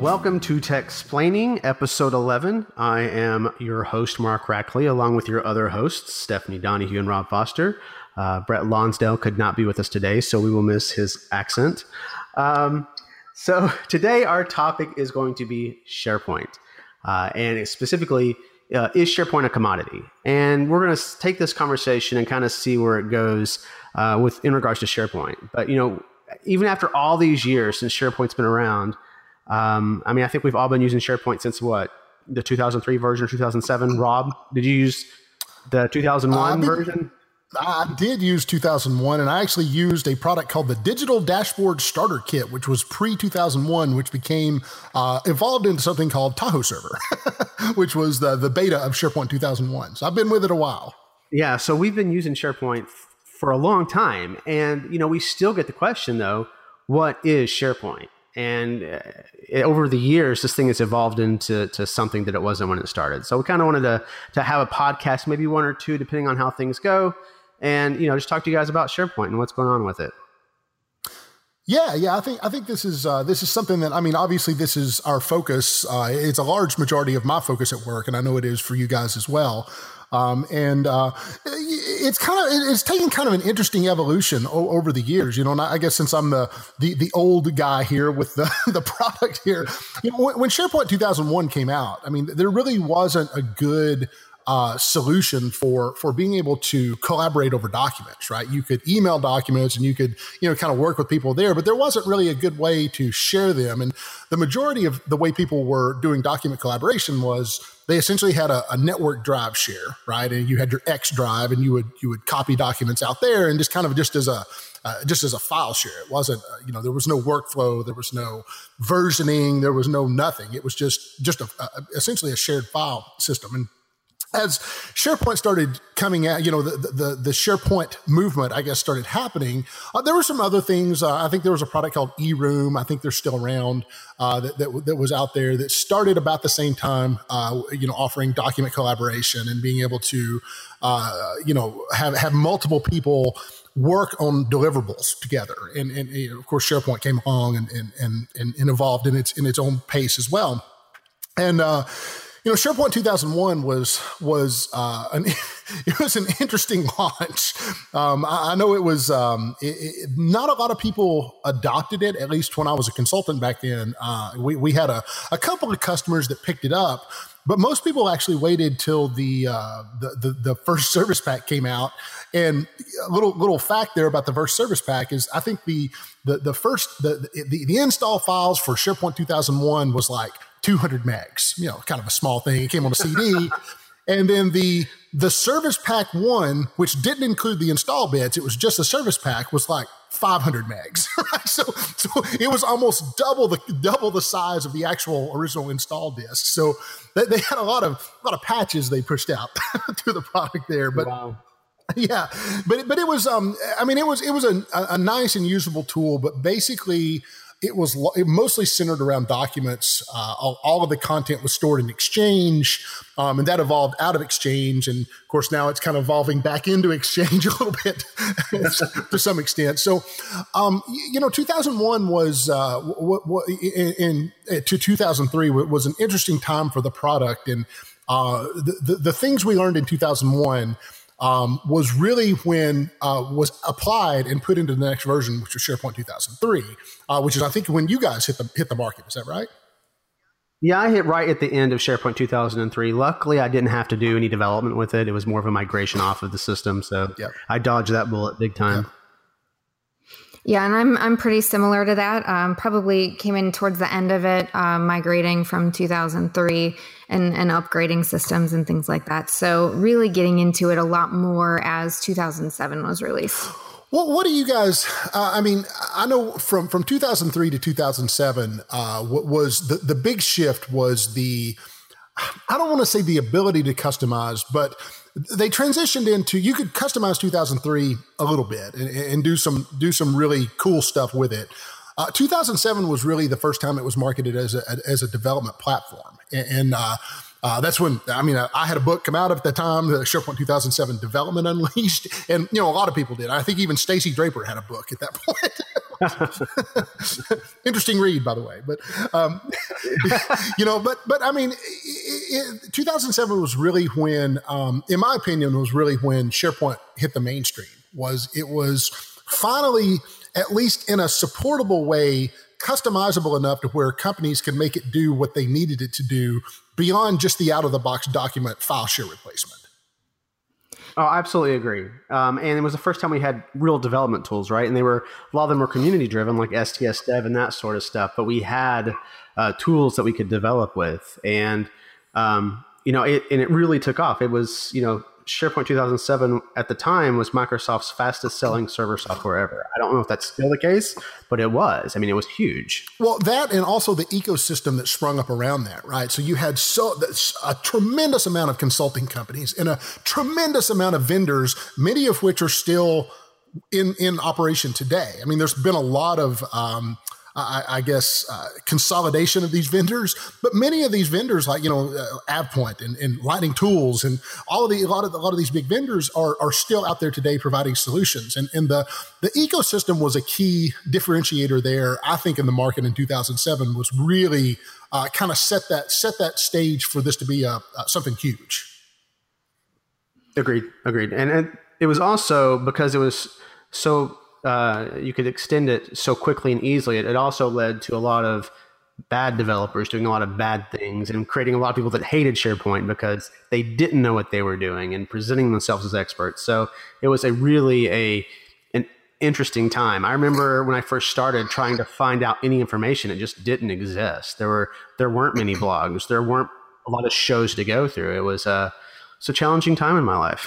Welcome to Techsplaining, episode 11. I am your host, Mark Rackley, along with your other hosts, Stephanie Donahue and Rob Foster. Brett Lonsdale could not be with us today, so we will miss his accent. So today our topic is going to be SharePoint, and specifically, is SharePoint a commodity? And we're going to take this conversation and kind of see where it goes in regards to SharePoint. But, even after all these years since SharePoint's been around, I think we've all been using SharePoint since what? The 2003 version or 2007? Rob, did you use the 2001 version? I did use 2001, and I actually used a product called the Digital Dashboard Starter Kit, which was pre-2001, which became evolved into something called Tahoe Server, which was the beta of SharePoint 2001. So I've been with it a while. Yeah, so we've been using SharePoint for a long time, and we still get the question, though, what is SharePoint? And over the years, this thing has evolved into something that it wasn't when it started. So we kind of wanted to have a podcast, maybe one or two, depending on how things go, and just talk to you guys about SharePoint and what's going on with it. Yeah. I think this is something that, obviously this is our focus. It's a large majority of my focus at work, and I know it is for you guys as well. It's taken kind of an interesting evolution over the years, and I guess since I'm the old guy here with the product here, when SharePoint 2001 came out, there really wasn't a good solution for being able to collaborate over documents, right? You could email documents and you could, kind of work with people there, but there wasn't really a good way to share them. And the majority of the way people were doing document collaboration was they essentially had a network drive share, right? And you had your X drive, and you would copy documents out there, and just as a file share. It wasn't, there was no workflow, there was no versioning, there was no nothing. It was just essentially a shared file system. And as SharePoint started coming out, the SharePoint movement, I guess, started happening. There were some other things. I think there was a product called eRoom. I think they're still around that was out there that started about the same time, offering document collaboration and being able to, have multiple people work on deliverables together. And of course, SharePoint came along and evolved in its own pace as well. And SharePoint 2001 was an interesting launch. I know it was not a lot of people adopted it. At least when I was a consultant back then, we had a couple of customers that picked it up, but most people actually waited till the first service pack came out. And a little fact there about the first service pack is I think the install files for SharePoint 2001 was like 200 megs, kind of a small thing. It came on a CD. And then the service pack 1, which didn't include the install bits, it was just a service pack, was like 500 megs. Right? So it was almost double the size of the actual original install disk. So they had a lot of patches they pushed out to the product there. But wow. Yeah, but it was it was a nice and usable tool, but basically it mostly centered around documents. All of the content was stored in Exchange, and that evolved out of Exchange. And of course, now it's kind of evolving back into Exchange a little bit to some extent. So, 2001 was, to 2003 was an interesting time for the product. And the things we learned in 2001 was really when was applied and put into the next version, which was SharePoint 2003, which is, I think, when you guys hit the market. Is that right? Yeah, I hit right at the end of SharePoint 2003. Luckily, I didn't have to do any development with it. It was more of a migration off of the system. So yep. I dodged that bullet big time. Yep. Yeah, and I'm pretty similar to that. Probably came in towards the end of it, migrating from 2003 and upgrading systems and things like that. So really getting into it a lot more as 2007 was released. Well, what do you guys, I know from 2003 to 2007, what was the big shift was I don't want to say the ability to customize, but they transitioned into, you could customize 2003 a little bit and do some really cool stuff with it. 2007 was really the first time it was marketed as a development platform. And That's when, I had a book come out at the time, the SharePoint 2007 Development Unleashed. And, a lot of people did. I think even Stacey Draper had a book at that point. Interesting read, by the way. But, 2007 was really when, in my opinion, was really when SharePoint hit the mainstream. It was finally, at least in a supportable way, customizable enough to where companies could make it do what they needed it to do beyond just the out-of-the-box document file share replacement. Oh, I absolutely agree. And it was the first time we had real development tools, right? And a lot of them were community-driven, like STS Dev and that sort of stuff. But we had tools that we could develop with, and it really took off. It was, SharePoint 2007 at the time was Microsoft's fastest selling server software ever. I don't know if that's still the case, but it was. It was huge. Well, that and also the ecosystem that sprung up around that, right? So you had a tremendous amount of consulting companies and a tremendous amount of vendors, many of which are still in operation today. There's been a lot of consolidation of these vendors, but many of these vendors, like AvePoint and Lightning Tools, and a lot of these big vendors are still out there today providing solutions. And the ecosystem was a key differentiator there. I think in the market in 2007 was really kind of set that stage for this to be something huge. Agreed. And it was also because it was so. You could extend it so quickly and easily. It also led to a lot of bad developers doing a lot of bad things and creating a lot of people that hated SharePoint because they didn't know what they were doing and presenting themselves as experts. So it was an interesting time. I remember when I first started trying to find out any information, it just didn't exist. There weren't many blogs. There weren't a lot of shows to go through. It was a challenging time in my life.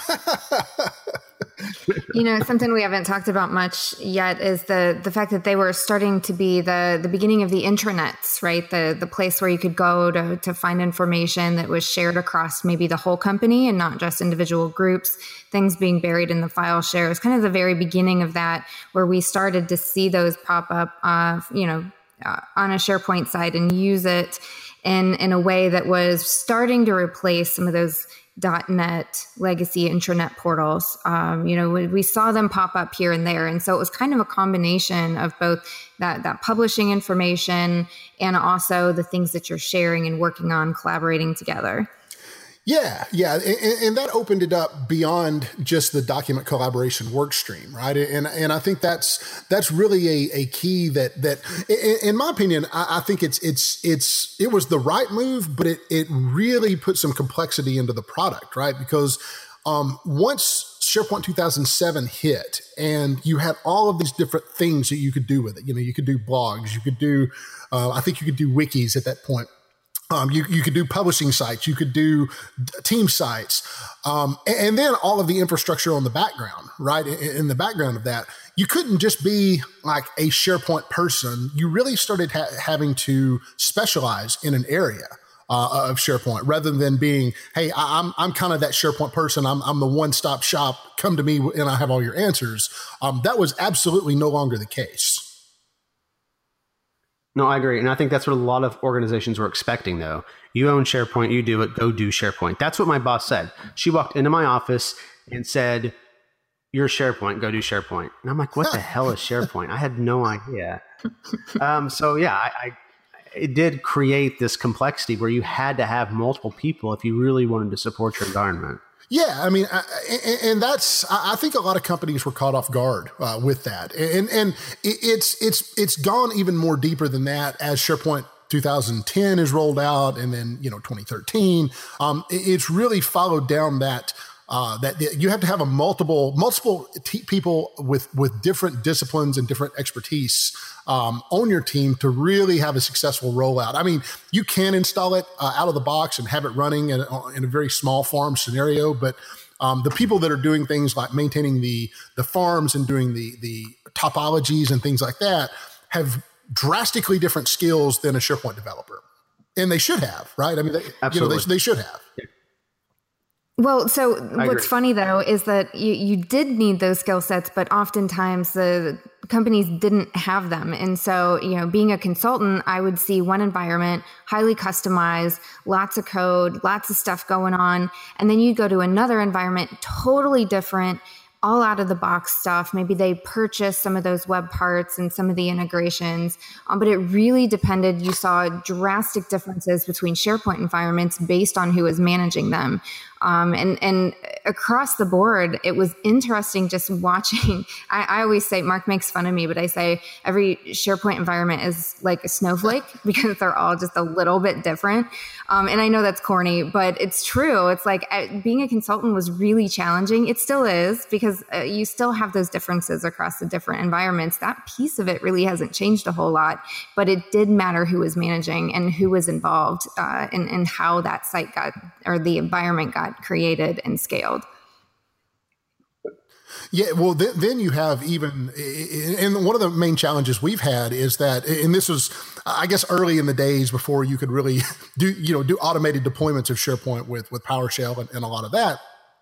Something we haven't talked about much yet is the fact that they were starting to be the beginning of the intranets, right? The place where you could go to find information that was shared across maybe the whole company and not just individual groups, things being buried in the file share. It was kind of the very beginning of that, where we started to see those pop up, on a SharePoint site and use it in a way that was starting to replace some of those .NET legacy intranet portals. We saw them pop up here and there. And so it was kind of a combination of both that publishing information and also the things that you're sharing and working on, collaborating together. Yeah. And that opened it up beyond just the document collaboration work stream, right? And I think that's really a key that in my opinion, I think it was the right move, but it really put some complexity into the product, right? Because once SharePoint 2007 hit and you had all of these different things that you could do with it, you could do blogs, you could do, I think you could do wikis at that point. You could do publishing sites, you could do team sites, and then all of the infrastructure on the background, right? In the background of that, you couldn't just be like a SharePoint person. You really started having to specialize in an area of SharePoint rather than being, hey, I'm kind of that SharePoint person. I'm the one-stop shop. Come to me and I have all your answers. That was absolutely no longer the case. No, I agree. And I think that's what a lot of organizations were expecting, though. You own SharePoint, you do it, go do SharePoint. That's what my boss said. She walked into my office and said, you're SharePoint, go do SharePoint. And I'm like, what the hell is SharePoint? I had no idea. It did create this complexity where you had to have multiple people if you really wanted to support your environment. Yeah, I mean, I think a lot of companies were caught off guard with that, and it's gone even more deeper than that as SharePoint 2010 is rolled out, and then 2013. It's really followed down that you have to have a multiple people with different disciplines and different expertise on your team to really have a successful rollout. I mean, you can install it out of the box and have it running in a very small farm scenario, but the people that are doing things like maintaining the farms and doing the topologies and things like that have drastically different skills than a SharePoint developer, and they should have, right? I mean, they should have. Yeah. Well, so what's funny though is that you did need those skill sets, but oftentimes companies didn't have them. And so, being a consultant, I would see one environment, highly customized, lots of code, lots of stuff going on. And then you go to another environment, totally different, all out of the box stuff. Maybe they purchased some of those web parts and some of the integrations, but it really depended. You saw drastic differences between SharePoint environments based on who was managing them. And across the board, it was interesting just watching. I always say, Mark makes fun of me, but I say every SharePoint environment is like a snowflake because they're all just a little bit different. And I know that's corny, but it's true. It's like being a consultant was really challenging. It still is, because you still have those differences across the different environments. That piece of it really hasn't changed a whole lot, but it did matter who was managing and who was involved and how that site got, or the environment got created and scaled. Yeah, well, then you have even, and one of the main challenges we've had is that, and this was, I guess, early in the days before you could really do automated deployments of SharePoint with PowerShell and a lot of that.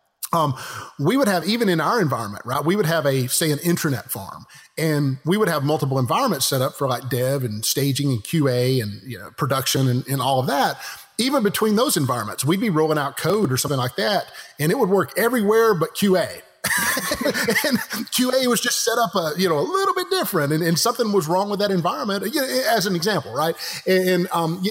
We would have, even in our environment, right, we would have say an intranet farm, and we would have multiple environments set up for like dev and staging and QA and production and all of that. Even between those environments, we'd be rolling out code or something like that, and it would work everywhere but QA. And QA was just set up a little bit different, and something was wrong with that environment, as an example, right? And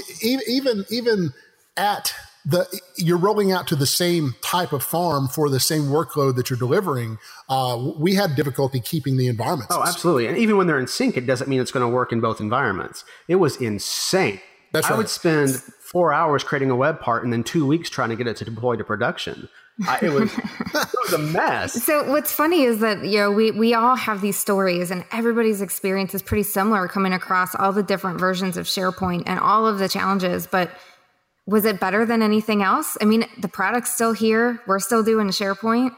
even at you're rolling out to the same type of farm for the same workload that you're delivering. We had difficulty keeping the environments. Oh, absolutely. And even when they're in sync, it doesn't mean it's going to work in both environments. It was insane. That's right. I would spend 4 hours creating a web part and then 2 weeks trying to get it to deploy to production. It was a mess. So what's funny is that, we all have these stories, and everybody's experience is pretty similar, coming across all the different versions of SharePoint and all of the challenges. But was it better than anything else? I mean, the product's still here. We're still doing SharePoint.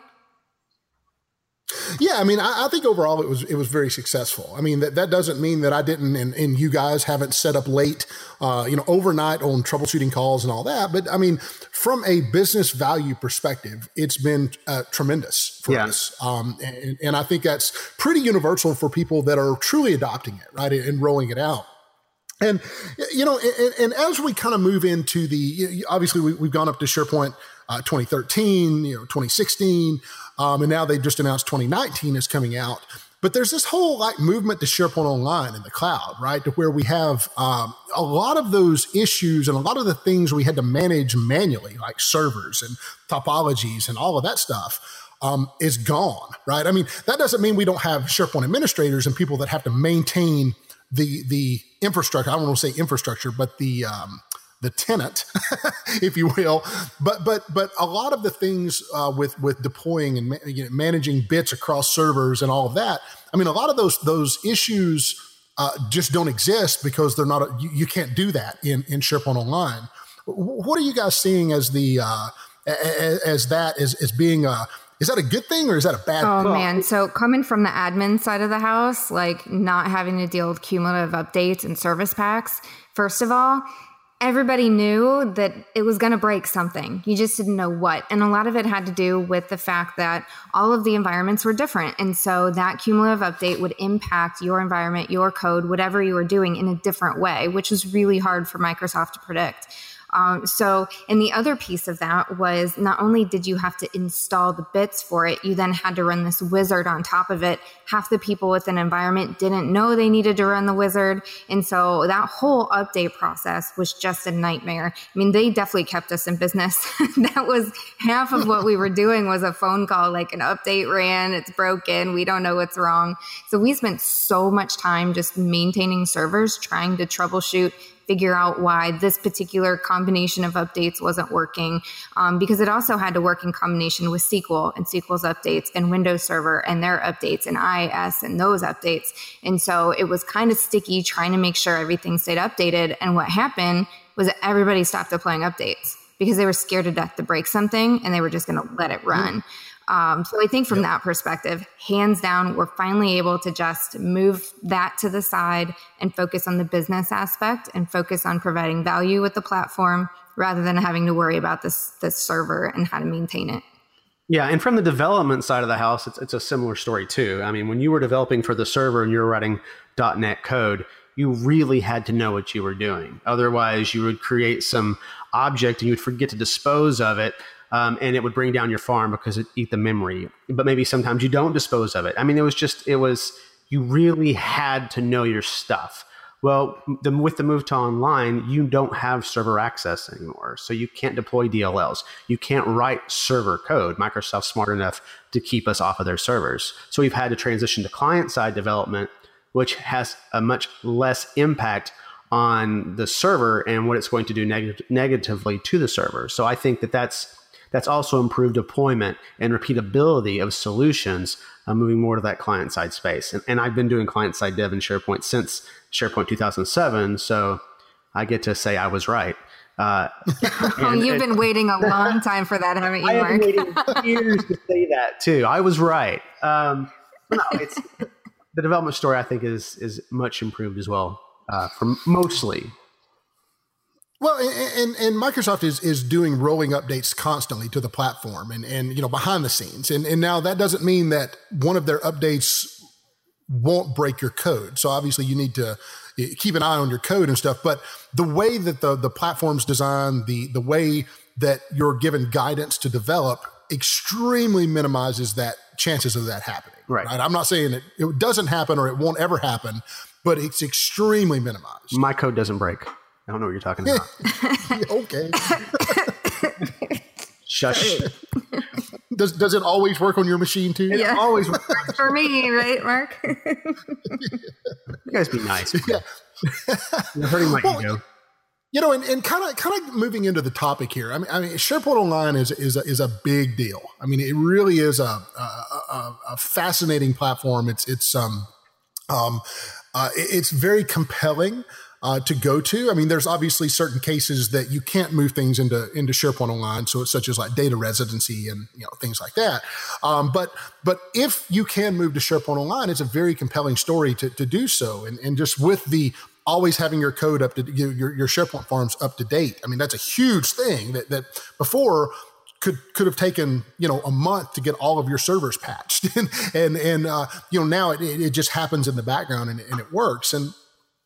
Yeah, I mean, I think overall it was very successful. I mean, that doesn't mean that I didn't, and you guys haven't set up late, overnight on troubleshooting calls and all that. But I mean, from a business value perspective, it's been tremendous for us. And I think that's pretty universal for people that are truly adopting it, right, and rolling it out. And, and as we kind of move into obviously we've gone up to SharePoint 2013, 2016, and now they just announced 2019 is coming out. But there's this whole movement to SharePoint Online in the cloud, right? To where we have a lot of those issues and a lot of the things we had to manage manually, like servers and topologies and all of that stuff. Is gone, right? I mean, that doesn't mean we don't have SharePoint administrators and people that have to maintain the infrastructure. I don't want to say infrastructure, but the tenant, if you will. But a lot of the things with deploying and managing bits across servers and all of that. I mean, a lot of those issues just don't exist because they're not. You can't do that in SharePoint Online. What are you guys seeing as being is that a good thing or is that a bad thing? Oh, man. So coming from the admin side of the house, like not having to deal with cumulative updates and service packs, first of all, everybody knew that it was going to break something. You just didn't know what. And a lot of it had to do with the fact that all of the environments were different. And so that cumulative update would impact your environment, your code, whatever you were doing in a different way, which was really hard for Microsoft to predict. And the other piece of that was not only did you have to install the bits for it, you then had to run this wizard on top of it. Half the people with an environment didn't know they needed to run the wizard. And so that whole update process was just a nightmare. I mean, they definitely kept us in business. That was half of what we were doing was a phone call, like an update ran, it's broken, we don't know what's wrong. So we spent so much time just maintaining servers, trying to troubleshoot, figure out why this particular combination of updates wasn't working, because it also had to work in combination with SQL and SQL's updates and Windows Server and their updates and IIS and those updates. And so it was kind of sticky trying to make sure everything stayed updated. And what happened was that everybody stopped deploying updates because they were scared to death to break something and they were just going to let it run. So I think from that perspective, hands down, we're finally able to just move that to the side and focus on the business aspect and focus on providing value with the platform rather than having to worry about this server and how to maintain it. Yeah, and from the development side of the house, it's a similar story too. I mean, when you were developing for the server and you were writing .NET code, you really had to know what you were doing. Otherwise, you would create some object and you would forget to dispose of it, and it would bring down your farm because it eat the memory. But maybe sometimes you don't dispose of it. I mean, you really had to know your stuff. Well, with the move to online, you don't have server access anymore. So you can't deploy DLLs. You can't write server code. Microsoft's smart enough to keep us off of their servers. So we've had to transition to client-side development, which has a much less impact on the server and what it's going to do negatively to the server. So I think that's also improved deployment and repeatability of solutions, moving more to that client-side space. And I've been doing client-side dev in SharePoint since SharePoint 2007, so I get to say I was right. You've been waiting a long time for that, haven't you, Mark? I've been waiting years to say that, too. I was right. It's the development story, I think, is much improved as well, from mostly. Well, and Microsoft is doing rolling updates constantly to the platform and behind the scenes. And now that doesn't mean that one of their updates won't break your code. So obviously you need to keep an eye on your code and stuff. But the way that the platform's designed, the way that you're given guidance to develop extremely minimizes that chances of that happening. Right? I'm not saying it doesn't happen or it won't ever happen, but it's extremely minimized. My code doesn't break. I don't know what you're talking about. Okay. Shush. Does it always work on your machine too? Yeah. It always works for me, right, Mark? You guys be nice. Yeah. You're hurting my ego. And kind of moving into the topic here. I mean, SharePoint Online is a big deal. I mean, it really is a fascinating platform. It's very compelling to go to. I mean, there's obviously certain cases that you can't move things into SharePoint Online, so it's such as like data residency and things like that. But if you can move to SharePoint Online, it's a very compelling story to do so. And just with the always having your code up to your SharePoint farms up to date. I mean, that's a huge thing that before could have taken a month to get all of your servers patched, and now it just happens in the background and it works. And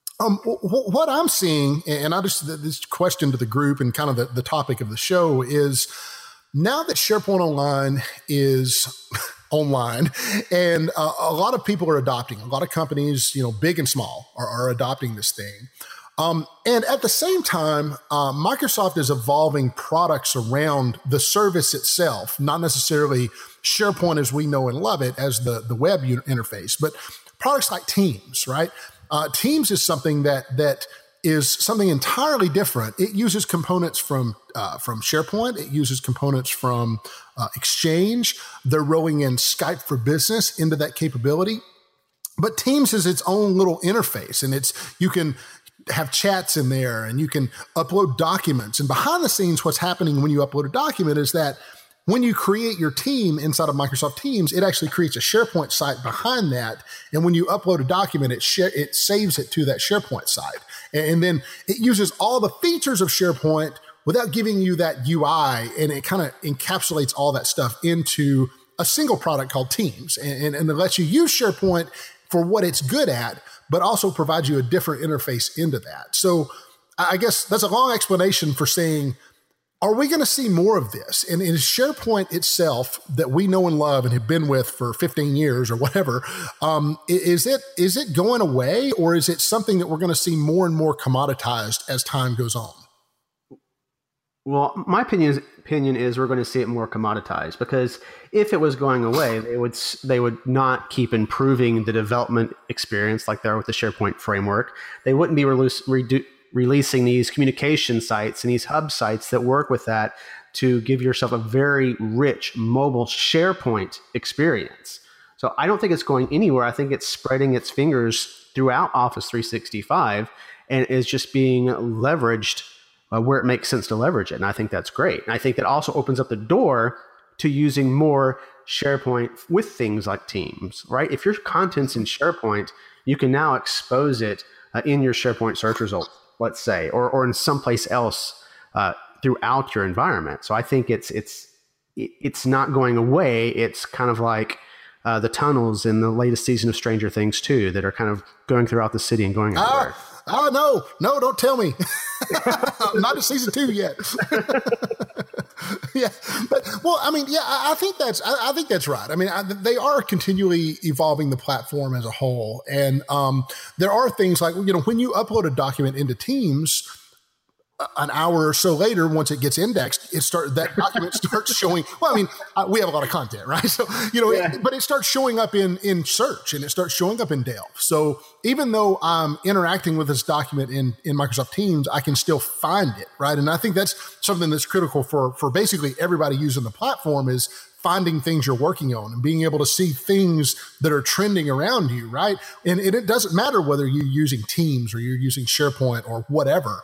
what I'm seeing, and this question to the group and kind of the topic of the show is, now that SharePoint Online is online, and a lot of people are adopting, a lot of companies, big and small, are adopting this thing. And at the same time, Microsoft is evolving products around the service itself, not necessarily SharePoint as we know and love it as the web interface, but products like Teams, right? Teams is something that is something entirely different. It uses components from SharePoint. It uses components from Exchange. They're rolling in Skype for Business into that capability. But Teams is its own little interface, and you can have chats in there, and you can upload documents. And behind the scenes, what's happening when you upload a document is that when you create your team inside of Microsoft Teams, it actually creates a SharePoint site behind that. And when you upload a document, it saves it to that SharePoint site. And then it uses all the features of SharePoint without giving you that UI. And it kind of encapsulates all that stuff into a single product called Teams. And it lets you use SharePoint for what it's good at, but also provides you a different interface into that. So I guess that's a long explanation for saying, are we going to see more of this? And is SharePoint itself, that we know and love and have been with for 15 years or whatever, is it going away, or is it something that we're going to see more and more commoditized as time goes on? Well, my opinion is we're going to see it more commoditized, because if it was going away, they would not keep improving the development experience like they are with the SharePoint framework. They wouldn't be releasing these communication sites and these hub sites that work with that to give yourself a very rich mobile SharePoint experience. So I don't think it's going anywhere. I think it's spreading its fingers throughout Office 365 and is just being leveraged where it makes sense to leverage it. And I think that's great. And I think that also opens up the door to using more SharePoint with things like Teams, right? If your content's in SharePoint, you can now expose it in your SharePoint search results, let's say, or in someplace else throughout your environment. So I think it's it's not going away. It's kind of like the tunnels in the latest season of Stranger Things 2 that are kind of going throughout the city and going everywhere. No, don't tell me. Not in season 2 yet. Yeah, but I think that's right. I mean, they are continually evolving the platform as a whole, and there are things like, when you upload a document into Teams, an hour or so later, once it gets indexed, that document starts showing. Well, I mean, we have a lot of content, right? So, but it starts showing up in search, and it starts showing up in Delve. So even though I'm interacting with this document in Microsoft Teams, I can still find it, right? And I think that's something that's critical for basically everybody using the platform, is finding things you're working on and being able to see things that are trending around you, right? And it doesn't matter whether you're using Teams or you're using SharePoint or whatever.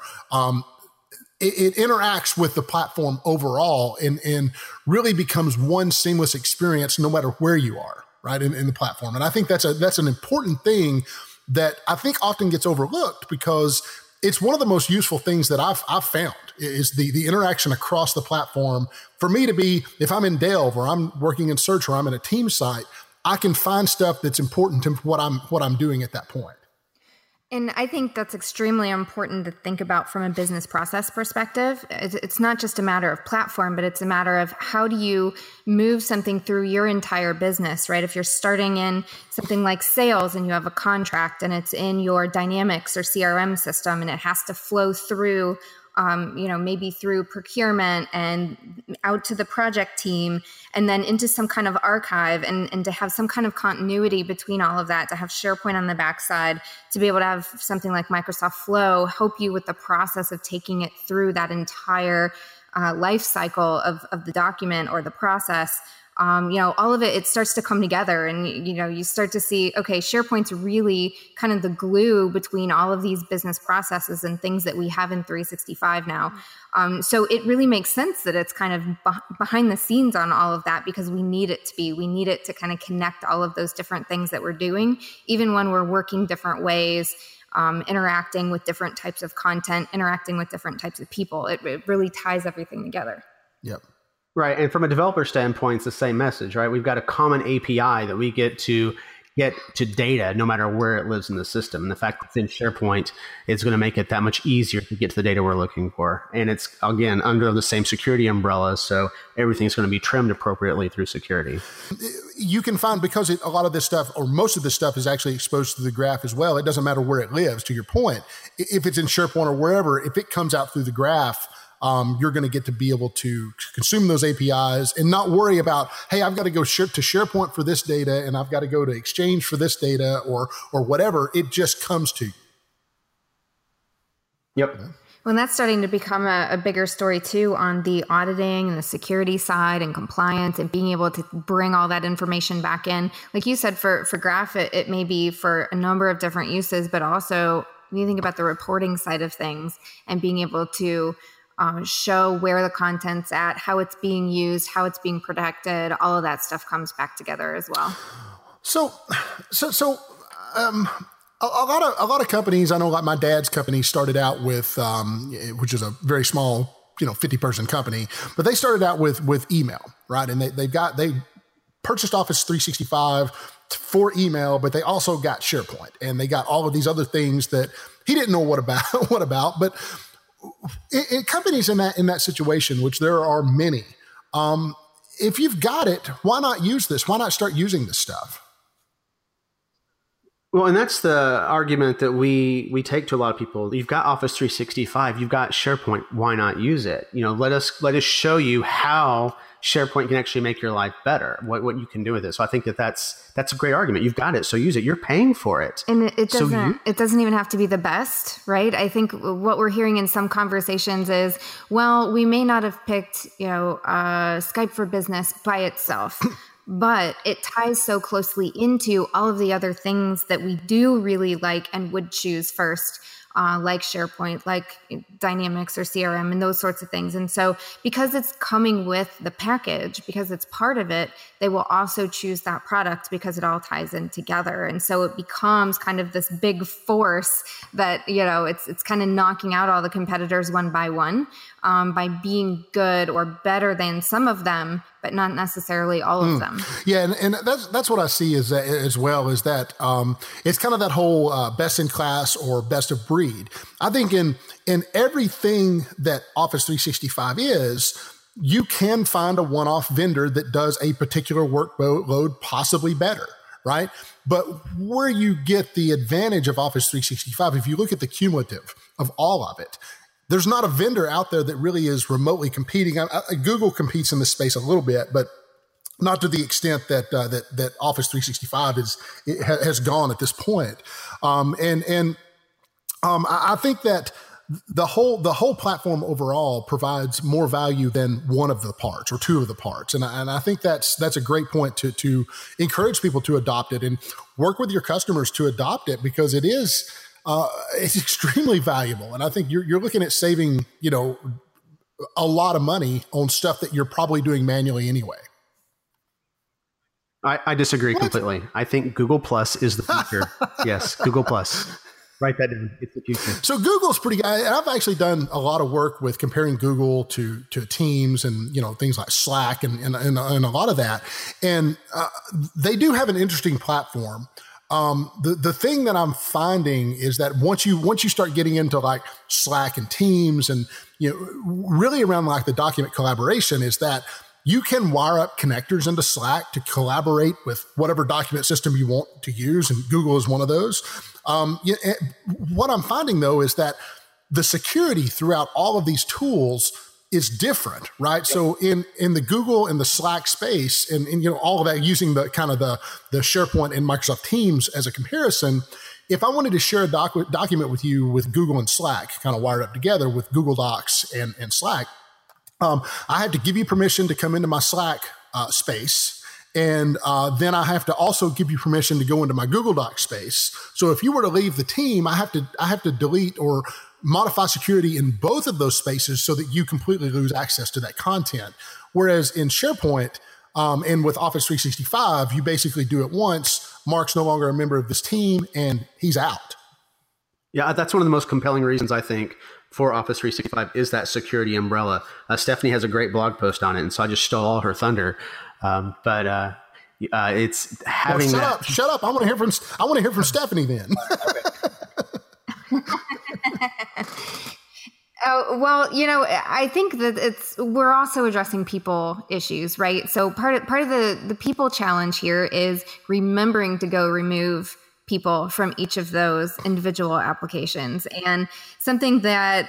It interacts with the platform overall and really becomes one seamless experience no matter where you are, right, in the platform. And I think that's an important thing that I think often gets overlooked, because it's one of the most useful things that I've found is the interaction across the platform. For me to be, if I'm in Delve or I'm working in Search or I'm in a team site, I can find stuff that's important to what I'm doing at that point. And I think that's extremely important to think about from a business process perspective. It's not just a matter of platform, but it's a matter of how do you move something through your entire business, right? If you're starting in something like sales and you have a contract and it's in your Dynamics or CRM system and it has to flow through maybe through procurement and out to the project team and then into some kind of archive and to have some kind of continuity between all of that, to have SharePoint on the backside, to be able to have something like Microsoft Flow help you with the process of taking it through that entire life cycle of the document or the process. All of it starts to come together and, you start to see, okay, SharePoint's really kind of the glue between all of these business processes and things that we have in 365 now. So it really makes sense that it's kind of behind the scenes on all of that, because we need it to be. We need it to kind of connect all of those different things that we're doing, even when we're working different ways, interacting with different types of content, interacting with different types of people. It really ties everything together. Yep. Right. And from a developer standpoint, it's the same message, right? We've got a common API that we get to data no matter where it lives in the system. And the fact that it's in SharePoint is going to make it that much easier to get to the data we're looking for. And it's, again, under the same security umbrella. So everything's going to be trimmed appropriately through security. You can find, because a lot of this stuff, or most of this stuff, is actually exposed to the graph as well. It doesn't matter where it lives, to your point. If it's in SharePoint or wherever, if it comes out through the graph, you're going to get to be able to consume those APIs and not worry about, hey, I've got to go to SharePoint for this data and I've got to go to Exchange for this data or whatever. It just comes to you. Yep. Well, that's starting to become a bigger story too on the auditing and the security side and compliance and being able to bring all that information back in. Like you said, for Graph, it may be for a number of different uses, but also when you think about the reporting side of things and being able to show where the content's at, how it's being used, how it's being protected, all of that stuff comes back together as well. So a lot of companies, I know, like my dad's company started out with, which is a very small, 50-person company, but they started out with email, right? And they purchased Office 365 for email, but they also got SharePoint, and they got all of these other things that he didn't know what about, but companies in that situation, which there are many, if you've got it, why not use this? Why not start using this stuff? Well, and that's the argument that we take to a lot of people. You've got Office 365, you've got SharePoint. Why not use it? Let us show you how SharePoint can actually make your life better. What you can do with it. So I think that's a great argument. You've got it, so use it. You're paying for it, and it doesn't even have to be the best, right? I think what we're hearing in some conversations is, well, we may not have picked Skype for Business by itself. But it ties so closely into all of the other things that we do really like and would choose first, like SharePoint, like Dynamics or CRM and those sorts of things. And so because it's coming with the package, because it's part of it, they will also choose that product because it all ties in together. And so it becomes kind of this big force that, it's kind of knocking out all the competitors one by one by being good or better than some of them, but not necessarily all of them. Yeah, and that's what I see is that, as well, is that it's kind of that whole best in class or best of breed. I think in everything that Office 365 is, you can find a one-off vendor that does a particular workload possibly better, right? But where you get the advantage of Office 365, if you look at the cumulative of all of it, there's not a vendor out there that really is remotely competing. Google competes in this space a little bit, but not to the extent that that Office 365 has gone at this point. I think that the whole platform overall provides more value than one of the parts or two of the parts, and I think that's a great point to encourage people to adopt it and work with your customers to adopt it, because it is. It's extremely valuable. And I think you're looking at saving, a lot of money on stuff that you're probably doing manually anyway. I disagree completely. I think Google Plus is the future. Yes, Google Plus. Write that down. It's the future. So Google's pretty good. I've actually done a lot of work with comparing Google to Teams and, things like Slack and a lot of that. And they do have an interesting platform. The thing that I'm finding is that once you start getting into like Slack and Teams and, really around like the document collaboration, is that you can wire up connectors into Slack to collaborate with whatever document system you want to use. And Google is one of those. What I'm finding though, is that the security throughout all of these tools is different, right? So in the Google and the Slack space and all of that, using the kind of the SharePoint and Microsoft Teams as a comparison, if I wanted to share a document with you with Google and Slack kind of wired up together with Google Docs and Slack, I have to give you permission to come into my Slack space. And then I have to also give you permission to go into my Google Docs space. So if you were to leave the team, I have to delete or modify security in both of those spaces so that you completely lose access to that content. Whereas in SharePoint and with Office 365, you basically do it once. Mark's no longer a member of this team and he's out. Yeah, that's one of the most compelling reasons, I think, for Office 365 is that security umbrella. Stephanie has a great blog post on it, and so I just stole all her thunder. But it's having Shut up! I want to hear from Stephanie then. Oh, well, I think that we're also addressing people issues, right? So part of the people challenge here is remembering to go remove people from each of those individual applications, and something that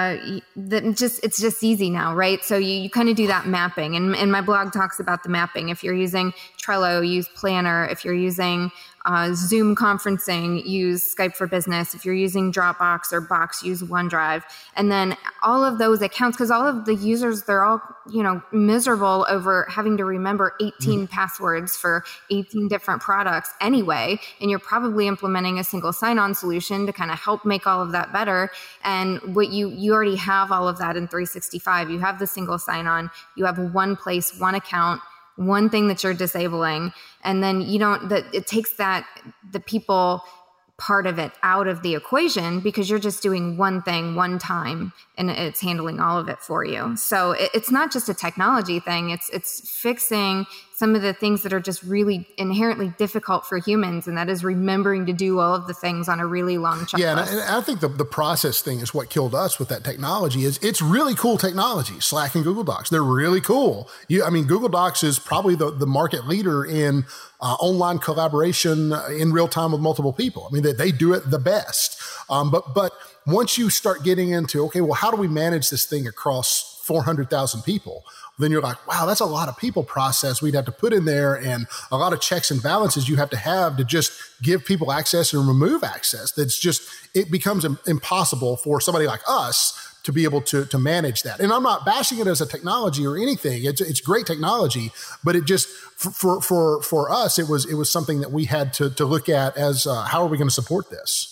it's just easy now, right? So you kind of do that mapping, and my blog talks about the mapping. If you're using Trello, use Planner. If you're using Zoom conferencing, use Skype for Business. If you're using Dropbox or Box, use OneDrive. And then all of those accounts, because all of the users, they're all, miserable over having to remember 18 passwords for 18 different products anyway. And you're probably implementing a single sign-on solution to kind of help make all of that better. And what you already have all of that in 365. You have the single sign-on. You have one place, one account, one thing that you're disabling, and then it takes the people part of it out of the equation, because you're just doing one thing one time and it's handling all of it for you. So it's not just a technology thing. It's fixing some of the things that are just really inherently difficult for humans, and that is remembering to do all of the things on a really long checklist. Yeah, and I think the process thing is what killed us with that technology. It's really cool technology. Slack and Google Docs, they're really cool. Google Docs is probably the market leader in online collaboration in real time with multiple people. They do it the best. But once you start getting into, okay, well, how do we manage this thing across 400,000 people? Then you're like, wow, that's a lot of people process we'd have to put in there, and a lot of checks and balances you have to just give people access and remove access. It becomes impossible for somebody like us to be able to manage that. And I'm not bashing it as a technology or anything. It's great technology, but it just, for us, it was something that we had to look at as how are we going to support this?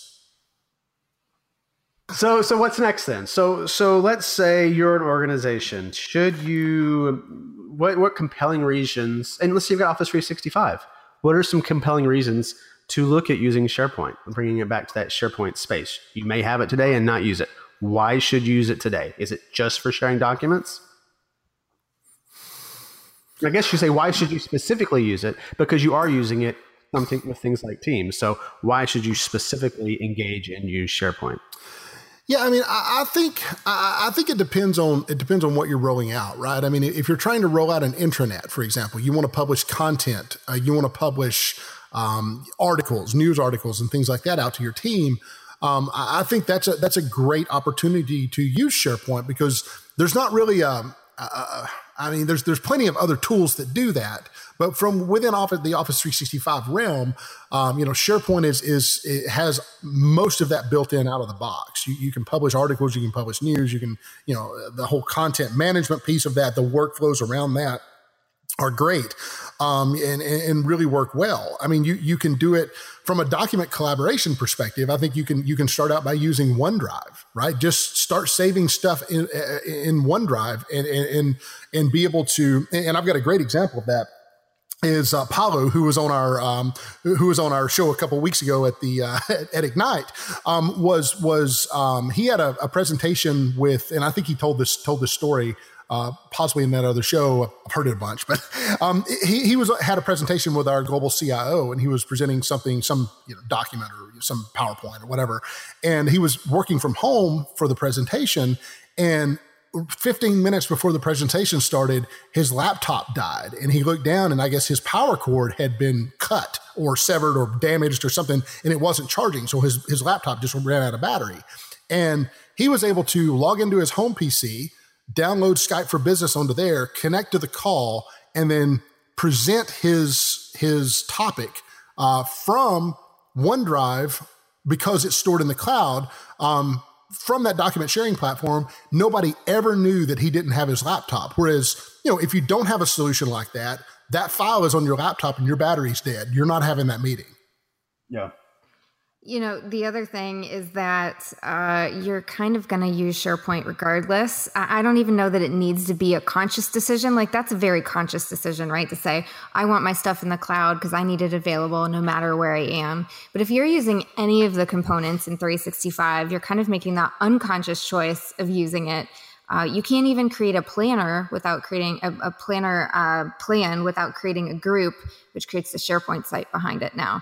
So what's next then? So let's say you're an organization. What compelling reasons, and let's say you've got Office 365. What are some compelling reasons to look at using SharePoint and bringing it back to that SharePoint space? You may have it today and not use it. Why should you use it today? Is it just for sharing documents? I guess you say, why should you specifically use it? Because you are using it something with things like Teams. So why should you specifically engage and use SharePoint? Yeah, I mean, I think it depends on what you're rolling out, right? I mean, if you're trying to roll out an intranet, for example, you want to publish content, you want to publish articles, news articles, and things like that out to your team. I think that's a great opportunity to use SharePoint because there's not really there's plenty of other tools that do that, but from within the Office 365 realm, SharePoint it has most of that built in out of the box. You can publish articles, you can publish news, you can, the whole content management piece of that, the workflows around that are great, and really work well. I mean, you can do it from a document collaboration perspective. I think you can start out by using OneDrive, right? Just start saving stuff in OneDrive and be able to. And I've got a great example of that. Is Paulo, who was on our show a couple of weeks ago at the at Ignite, he had a presentation with, and I think he told this story. Possibly in that other show, I've heard it a bunch, but he had a presentation with our global CIO, and he was presenting some document or some PowerPoint or whatever, and he was working from home for the presentation, and 15 minutes before the presentation started, his laptop died, and he looked down, and I guess his power cord had been cut or severed or damaged or something, and it wasn't charging, so his laptop just ran out of battery, and he was able to log into his home PC, download Skype for Business onto there, connect to the call, and then present his topic from OneDrive because it's stored in the cloud. From that document sharing platform, nobody ever knew that he didn't have his laptop. Whereas, if you don't have a solution like that, that file is on your laptop and your battery's dead. You're not having that meeting. Yeah. The other thing is that you're kind of going to use SharePoint regardless. I don't even know that it needs to be a conscious decision. Like, that's a very conscious decision, right? To say, I want my stuff in the cloud because I need it available no matter where I am. But if you're using any of the components in 365, you're kind of making that unconscious choice of using it. You can't even create a planner without creating a planner plan without creating a group, which creates the SharePoint site behind it now.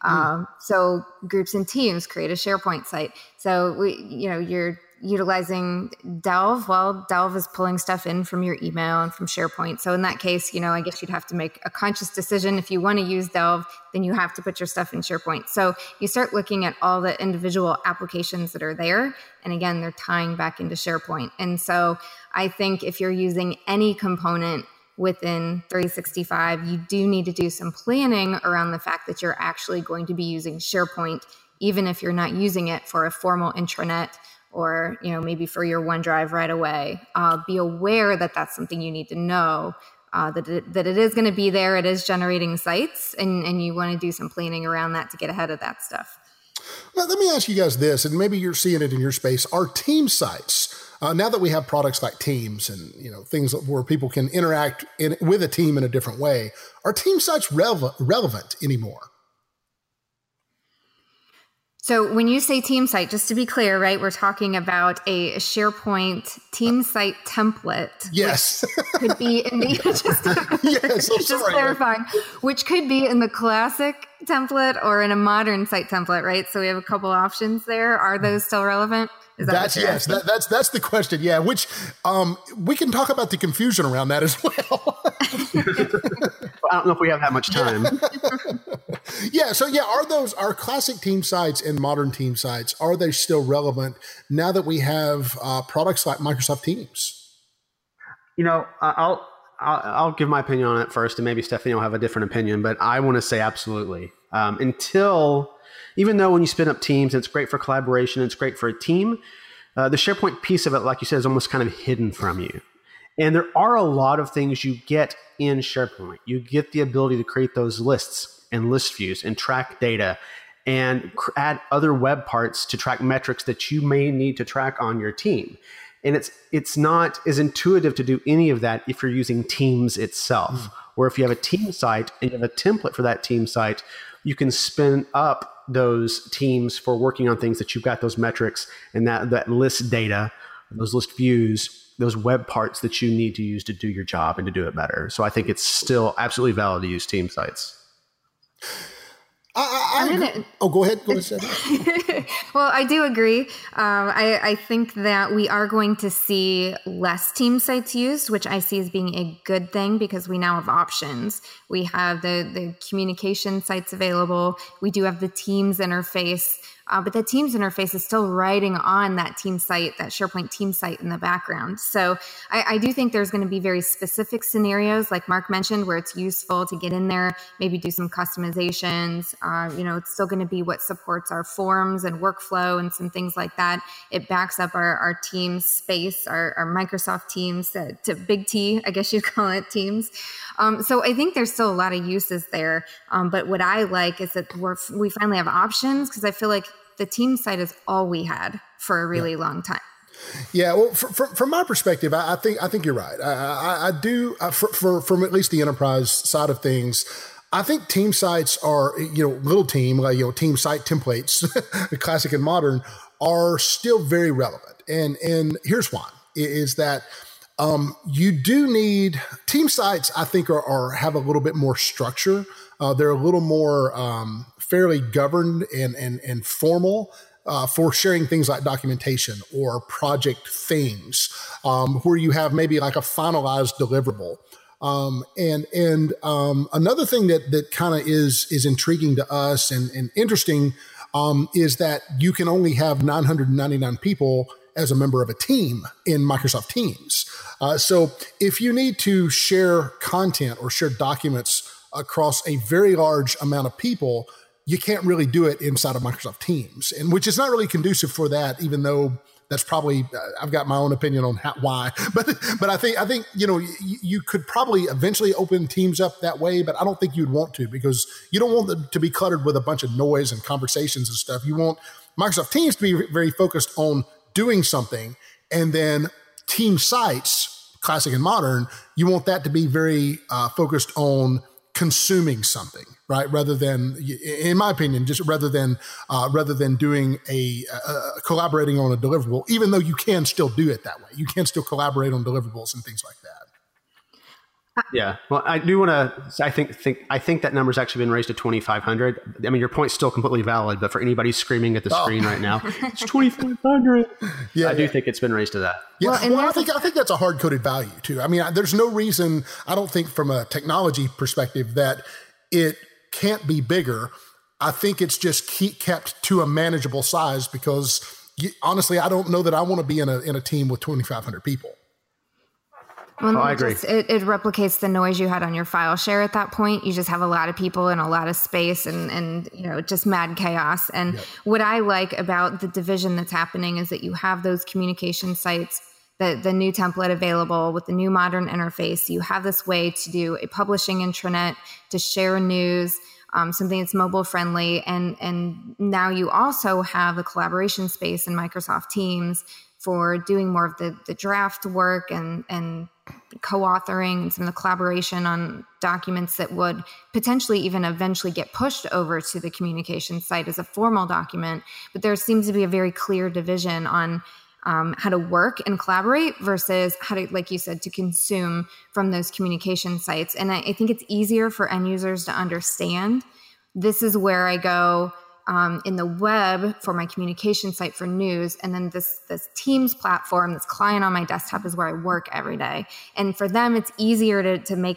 So groups and teams create a SharePoint site. So you're utilizing Delve. Well, Delve is pulling stuff in from your email and from SharePoint. So in that case, I guess you'd have to make a conscious decision. If you want to use Delve, then you have to put your stuff in SharePoint. So you start looking at all the individual applications that are there. And again, they're tying back into SharePoint. And so I think if you're using any component within 365, you do need to do some planning around the fact that you're actually going to be using SharePoint, even if you're not using it for a formal intranet or, maybe for your OneDrive right away. Be aware that that's something you need to know, that it is going to be there. It is generating sites, and you want to do some planning around that to get ahead of that stuff. Now, let me ask you guys this, and maybe you're seeing it in your space. Are team sites, now that we have products like Teams and things where people can interact with a team in a different way, are team sites relevant anymore? So when you say team site, just to be clear, right, we're talking about a SharePoint team site template. Yes. Could be in the just clarifying, which could be in the classic template or in a modern site template, right? So we have a couple options there. Are those still relevant? That's the question. Yeah, which we can talk about the confusion around that as well. I don't know if we have that much time. Yeah. So are classic team sites and modern team sites, are they still relevant now that we have products like Microsoft Teams? I'll give my opinion on it first, and maybe Stephanie will have a different opinion, but I want to say absolutely. Even though when you spin up Teams, it's great for collaboration, it's great for a team, the SharePoint piece of it, like you said, is almost kind of hidden from you. And there are a lot of things you get in SharePoint. You get the ability to create those lists and list views and track data and add other web parts to track metrics that you may need to track on your team. And it's not as intuitive to do any of that if you're using Teams itself. Or if you have a team site and you have a template for that team site, you can spin up those teams for working on things that you've got those metrics and that list data, those list views those web parts that you need to use to do your job and to do it better. So I think it's still absolutely valid to use team sites. Go ahead. Well, I do agree. I think that we are going to see less team sites used, which I see as being a good thing because we now have options. We have the communication sites available. We do have the Teams interface. But the Teams interface is still riding on that team site, that SharePoint team site in the background. So I do think there's going to be very specific scenarios, like Mark mentioned, where it's useful to get in there, maybe do some customizations. It's still going to be what supports our forms and workflow and some things like that. It backs up our Teams space, our Microsoft Teams to Big T, I guess you'd call it Teams. So I think there's still a lot of uses there. But what I like is that we finally have options, because I feel like the team site is all we had for a really long time. Yeah, well, from my perspective, I think you're right. I do from at least the enterprise side of things. I think team sites are, little team, like, team site templates, classic and modern, are still very relevant. And here's why: is that you do need team sites. I think are have a little bit more structure. They're a little more fairly governed and formal for sharing things like documentation or project themes, where you have maybe like a finalized deliverable. Another thing that kind of is intriguing to us and interesting is that you can only have 999 people as a member of a team in Microsoft Teams. So if you need to share content or share documents across a very large amount of people, you can't really do it inside of Microsoft Teams, and which is not really conducive for that, even though that's probably, I've got my own opinion on why, but I think, you could probably eventually open Teams up that way, but I don't think you'd want to, because you don't want them to be cluttered with a bunch of noise and conversations and stuff. You want Microsoft Teams to be very focused on doing something, and then team sites, classic and modern, you want that to be very focused on consuming something, right? Rather than, in my opinion, rather than doing collaborating on a deliverable, even though you can still do it that way. You can still collaborate on deliverables and things like that. Yeah. Well, I do want to, I think that number's actually been raised to 2,500. I mean, your point's still completely valid, but for anybody screaming at the screen right now, it's 2,500. Yeah, I do think it's been raised to that. Yeah. Well, I think that's a hard-coded value too. I mean, there's no reason, I don't think from a technology perspective, that it can't be bigger. I think it's just kept to a manageable size, because honestly, I don't know that I want to be in a team with 2,500 people. Well, I agree. It replicates the noise you had on your file share at that point. You just have a lot of people and a lot of space and just mad chaos. And what I like about the division that's happening is that you have those communication sites, the new template available with the new modern interface. You have this way to do a publishing intranet, to share news, something that's mobile friendly. And now you also have a collaboration space in Microsoft Teams for doing more of the draft work and co-authoring and some of the collaboration on documents that would potentially even eventually get pushed over to the communication site as a formal document. But there seems to be a very clear division on how to work and collaborate versus how to, like you said, to consume from those communication sites. And I think it's easier for end users to understand. This is where I go in the web for my communication site for news. And then this Teams platform, this client on my desktop, is where I work every day. And for them, it's easier to make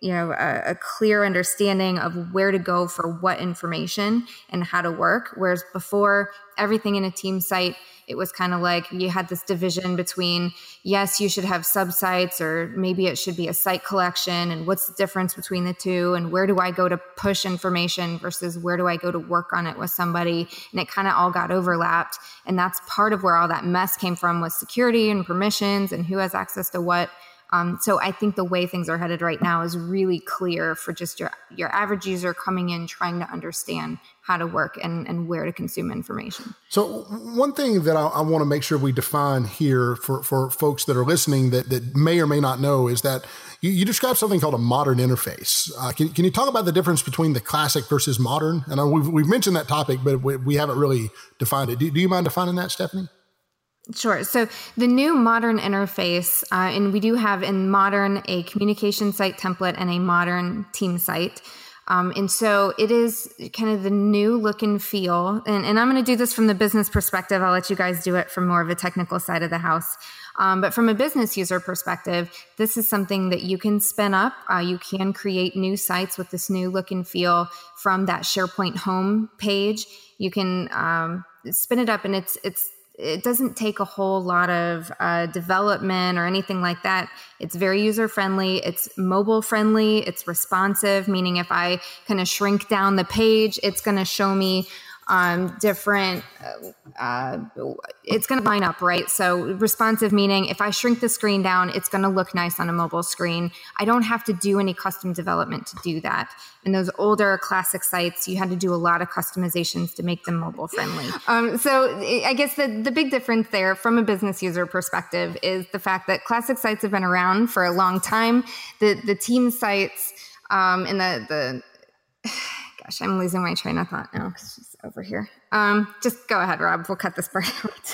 a clear understanding of where to go for what information and how to work. Whereas before, everything in a team site, it was kind of like you had this division between, yes, you should have subsites, or maybe it should be a site collection, and what's the difference between the two, and where do I go to push information versus where do I go to work on it with somebody. And it kind of all got overlapped. And that's part of where all that mess came from, was security and permissions and who has access to what. So I think the way things are headed right now is really clear for just your average user coming in, trying to understand how to work and where to consume information. So one thing that I want to make sure we define here for folks that are listening that may or may not know is that you describe something called a modern interface. Can you talk about the difference between the classic versus modern? And we've mentioned that topic, but we haven't really defined it. Do you mind defining that, Stephanie? Sure. So the new modern interface, and we do have in modern a communication site template and a modern team site. And so it is kind of the new look and feel. And I'm going to do this from the business perspective. I'll let you guys do it from more of a technical side of the house. But from a business user perspective, this is something that you can spin up. You can create new sites with this new look and feel from that SharePoint home page. You can spin it up, and it doesn't take a whole lot of development or anything like that. It's very user-friendly. It's mobile-friendly. It's responsive, meaning if I kind of shrink down the page, it's going to show me different, it's going to line up, right? So responsive meaning if I shrink the screen down, it's going to look nice on a mobile screen. I don't have to do any custom development to do that. In those older classic sites, you had to do a lot of customizations to make them mobile friendly. So I guess the big difference there from a business user perspective is the fact that classic sites have been around for a long time. The team sites and the gosh, I'm losing my train of thought now because she's over here. Just go ahead, Rob. We'll cut this part out.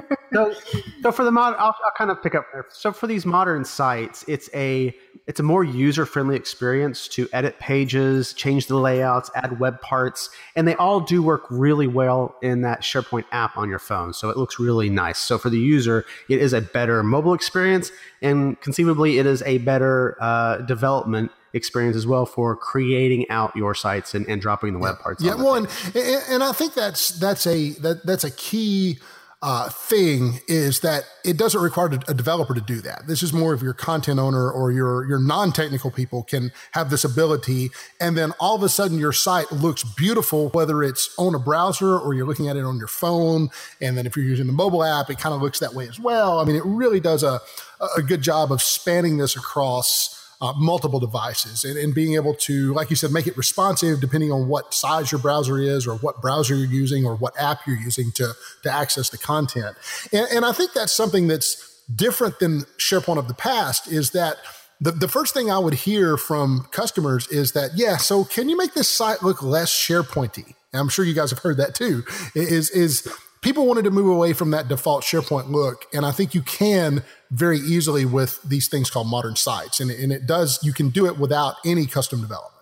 So for the I'll kind of pick up there. So for these modern sites, it's a more user-friendly experience to edit pages, change the layouts, add web parts, and they all do work really well in that SharePoint app on your phone. So it looks really nice. So for the user, it is a better mobile experience, and conceivably it is a better development experience as well for creating out your sites and dropping the web parts. Yeah, well, and I think that's a key thing is that it doesn't require a developer to do that. This is more of your content owner or your non-technical people can have this ability, and then all of a sudden your site looks beautiful, whether it's on a browser or you're looking at it on your phone. And then if you're using the mobile app, it kind of looks that way as well. I mean, it really does a good job of spanning this across multiple devices and being able to, like you said, make it responsive depending on what size your browser is or what browser you're using or what app you're using to access the content. And I think that's something that's different than SharePoint of the past is that the first thing I would hear from customers is that, yeah, so can you make this site look less SharePointy? And I'm sure you guys have heard that too, is people wanted to move away from that default SharePoint look. And I think you can very easily with these things called modern sites. And it does, you can do it without any custom development.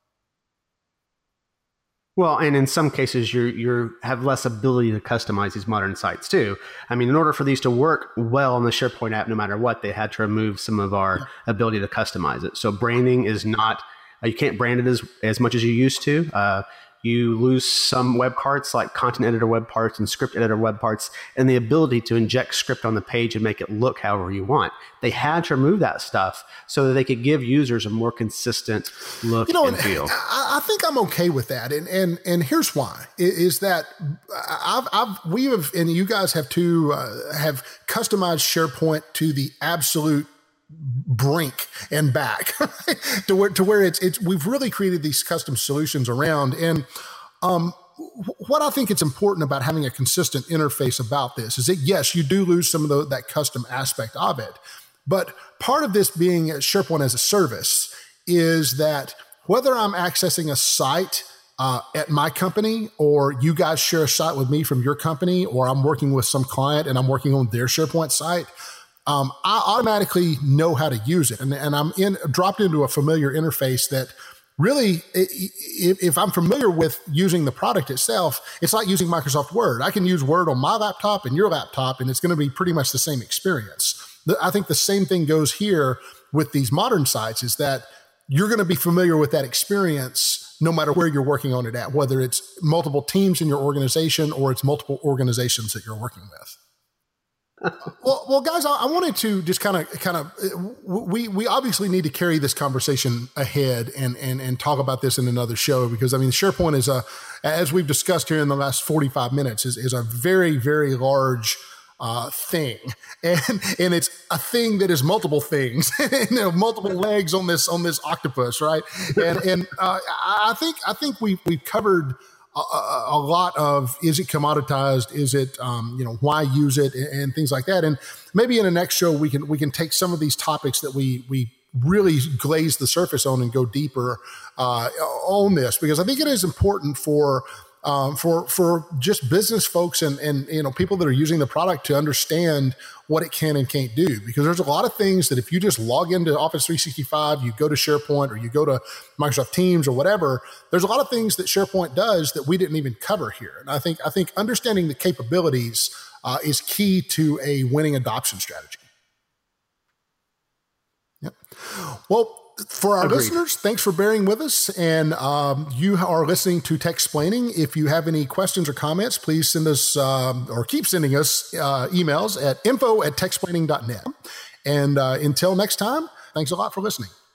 Well, and in some cases, you have less ability to customize these modern sites too. I mean, in order for these to work well on the SharePoint app, no matter what, they had to remove some of our ability to customize it. So branding is not, you can't brand it as much as you used to. You lose some web parts like content editor web parts and script editor web parts and the ability to inject script on the page and make it look however you want. They had to remove that stuff so that they could give users a more consistent look and feel. I think I'm okay with that. And here's why is that we have, and you guys have too, have customized SharePoint to the absolute brink and back to where it's we've really created these custom solutions around. And what I think it's important about having a consistent interface about this is that, yes, you do lose some of that custom aspect of it. But part of this being SharePoint as a service is that whether I'm accessing a site at my company or you guys share a site with me from your company, or I'm working with some client and I'm working on their SharePoint site, I automatically know how to use it. And I'm dropped into a familiar interface that really, if I'm familiar with using the product itself, it's like using Microsoft Word. I can use Word on my laptop and your laptop, and it's going to be pretty much the same experience. I think the same thing goes here with these modern sites is that you're going to be familiar with that experience no matter where you're working on it at, whether it's multiple teams in your organization or it's multiple organizations that you're working with. Well, guys, I wanted to just kind of, we obviously need to carry this conversation ahead and talk about this in another show because I mean, SharePoint is as we've discussed here in the last 45 minutes, is a very, very large thing, and it's a thing that is multiple things, multiple legs on this octopus, right? And I think we've covered a lot of, is it commoditized? Is it, why use it and things like that? And maybe in the next show, we can take some of these topics that we really glaze the surface on and go deeper on this, because I think it is important for for just business folks and people that are using the product to understand what it can and can't do. Because there's a lot of things that if you just log into Office 365, you go to SharePoint or you go to Microsoft Teams or whatever, there's a lot of things that SharePoint does that we didn't even cover here. And I think understanding the capabilities is key to a winning adoption strategy. Yep. Well, for our listeners, thanks for bearing with us. And you are listening to Techsplaining. If you have any questions or comments, please send us or keep sending us emails at info@techsplaining.net. And until next time, thanks a lot for listening.